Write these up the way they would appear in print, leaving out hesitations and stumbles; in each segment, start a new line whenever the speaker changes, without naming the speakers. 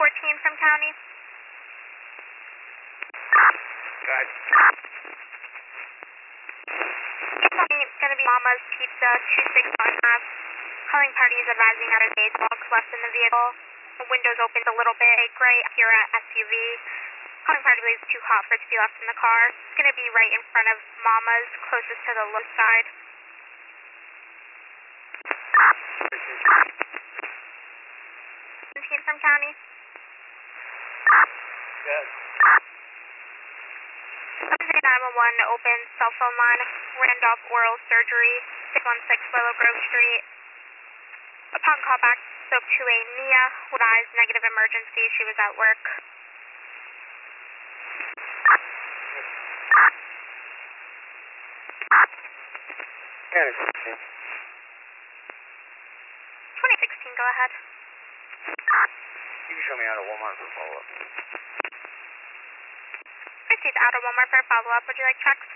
1614 from county.
Good.
It's going to be Mama's Pizza, 261 half. Calling parties advising that a day dog left in the vehicle. The windows opened a little bit. A gray Acura SUV. Calling party believes it's too hot for it to be left in the car. It's going to be right in front of Mama's, closest to the left side. 17 from county.
Good.
911 open cell phone line. Randolph Oral Surgery, 616 Willow Grove Street. Upon callback, spoke to a Mia with eyes negative emergency. She was at work.
Yeah,
2016, go ahead.
you can show me out of Walmart for follow-up.
Received out of Walmart for follow-up. Would you like checks?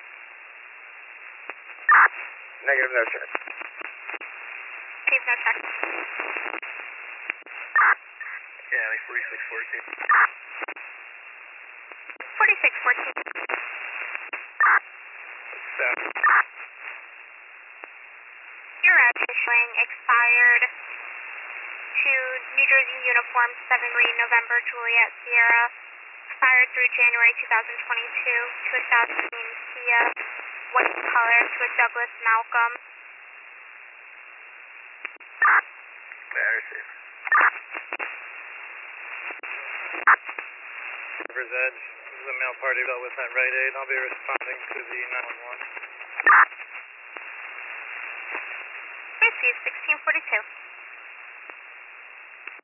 Negative, no check.
Received no checks.
Yeah, like 4614.
4614. Your address showing expired to New Jersey Uniform 7 Green November Juliet Sierra. Expired through January 2022 to a South Green Kia. White color to a Douglas Malcolm.
Very safe. River's Edge. This is a male party dealt with at Rite Aid. I'll be responding to the 911.
Received 1642.